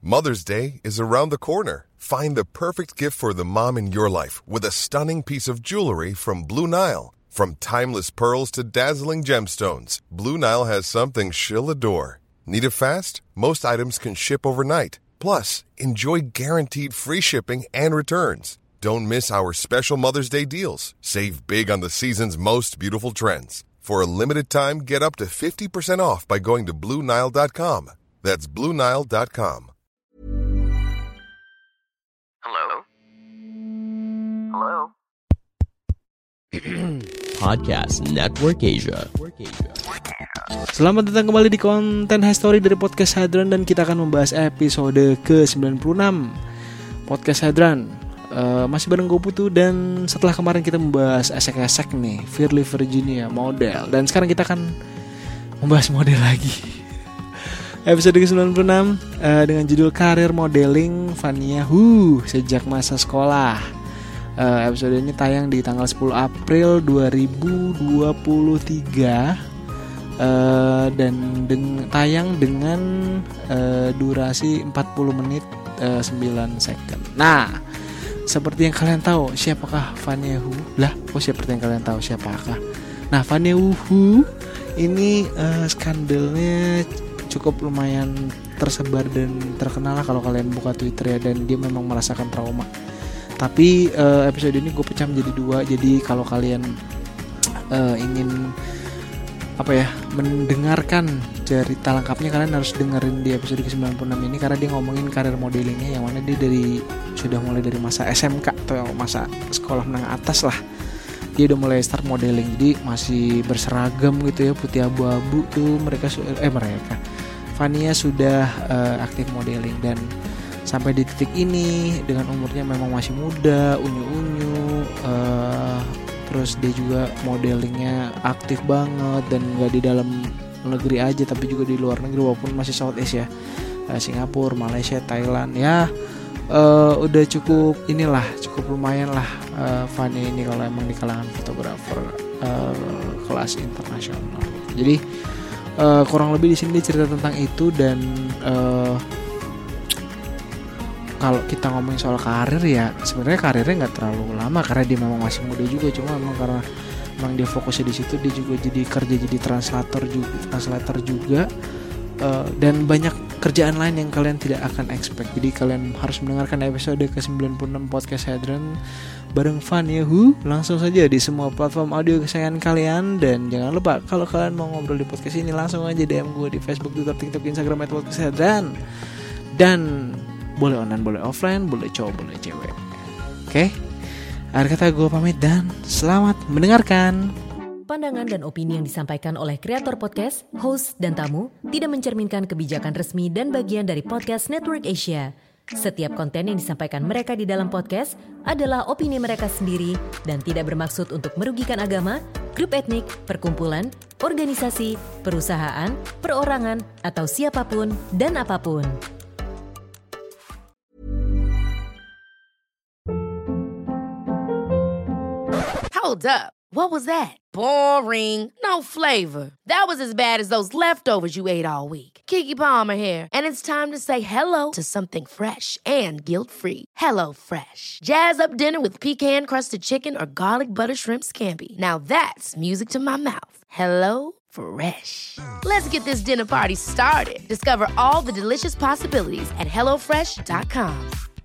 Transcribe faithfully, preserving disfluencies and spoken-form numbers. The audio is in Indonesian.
Mother's Day is around the corner. Find the perfect gift for the mom in your life with a stunning piece of jewelry from Blue Nile. From timeless pearls to dazzling gemstones, Blue Nile has something she'll adore. Need it fast? Most items can ship overnight. Plus, enjoy guaranteed free shipping and returns. Don't miss our special Mother's Day deals. Save big on the season's most beautiful trends. For a limited time, get up to fifty percent off by going to Blue Nile dot com. That's Blue Nile dot com. Hello? Hello? Podcast Network Asia. Selamat datang kembali di konten History dari Podcast Hadran, dan kita akan membahas episode ke sembilan puluh enam Podcast Hadran. Uh, masih bareng gue Putu, dan setelah kemarin kita membahas esek-esek nih Firly Virginia model, dan sekarang kita akan membahas model lagi. Episode ke sembilan puluh enam uh, dengan judul Karir Modeling Fania Hu sejak masa sekolah. uh, Episode ini tayang di tanggal sepuluh April dua ribu dua puluh tiga, uh, dan deng- tayang dengan uh, durasi empat puluh menit uh, sembilan second. Nah, seperti yang kalian tahu, siapakah Fania Hu? Lah, kok seperti yang kalian tahu siapakah? Nah, Fania Hu ini uh, skandalnya cukup lumayan tersebar dan terkenal lah kalau kalian buka Twitter ya, dan dia memang merasakan trauma. Tapi uh, episode ini gue pecah menjadi dua. Jadi kalau kalian uh, ingin apa ya mendengarkan cerita lengkapnya, kalian harus dengerin di episode ke sembilan puluh enam ini, karena dia ngomongin karir modelingnya, yang mana dia dari sudah mulai dari masa S M K atau masa sekolah menengah atas lah. Dia udah mulai start modeling, jadi masih berseragam gitu ya, putih abu-abu tuh mereka eh mereka Fania sudah uh, aktif modeling, dan sampai di titik ini dengan umurnya memang masih muda, unyu-unyu, uh, terus dia juga modelingnya aktif banget, dan gak di dalam negeri aja tapi juga di luar negeri walaupun masih South Asia, uh, Singapura, Malaysia, Thailand ya. Uh, udah cukup inilah cukup lumayan lah uh, Fania ini kalau emang di kalangan fotografer uh, kelas internasional. Jadi uh, kurang lebih di sini cerita tentang itu, dan uh, kalau kita ngomongin soal karir ya sebenarnya karirnya nggak terlalu lama karena dia memang masih muda juga, cuma memang karena memang dia fokusnya di situ, dia juga jadi kerja jadi translator juga, translator juga. Uh, dan banyak kerjaan lain yang kalian tidak akan expect. Jadi kalian harus mendengarkan episode ke sembilan puluh enam Podcast Hadran bareng Fania Hu langsung saja di semua platform audio kesayangan kalian. Dan jangan lupa kalau kalian mau ngobrol di podcast ini, langsung aja D M gue di Facebook, Twitter, TikTok, Instagram at Podcast Hadran. Dan boleh online, boleh offline, boleh cowok, boleh cewek. Oke, akhir kata gue pamit dan selamat mendengarkan. Pandangan dan opini yang disampaikan oleh kreator podcast, host, dan tamu tidak mencerminkan kebijakan resmi dan bagian dari Podcast Network Asia. Setiap konten yang disampaikan mereka di dalam podcast adalah opini mereka sendiri dan tidak bermaksud untuk merugikan agama, grup etnik, perkumpulan, organisasi, perusahaan, perorangan, atau siapapun dan apapun. Hold up. What was that? Boring. No flavor. That was as bad as those leftovers you ate all week. Keke Palmer here, and it's time to say hello to something fresh and guilt-free. Hello Fresh. Jazz up dinner with pecan-crusted chicken or garlic butter shrimp scampi. Now that's music to my mouth. Hello Fresh. Let's get this dinner party started. Discover all the delicious possibilities at hello fresh dot com.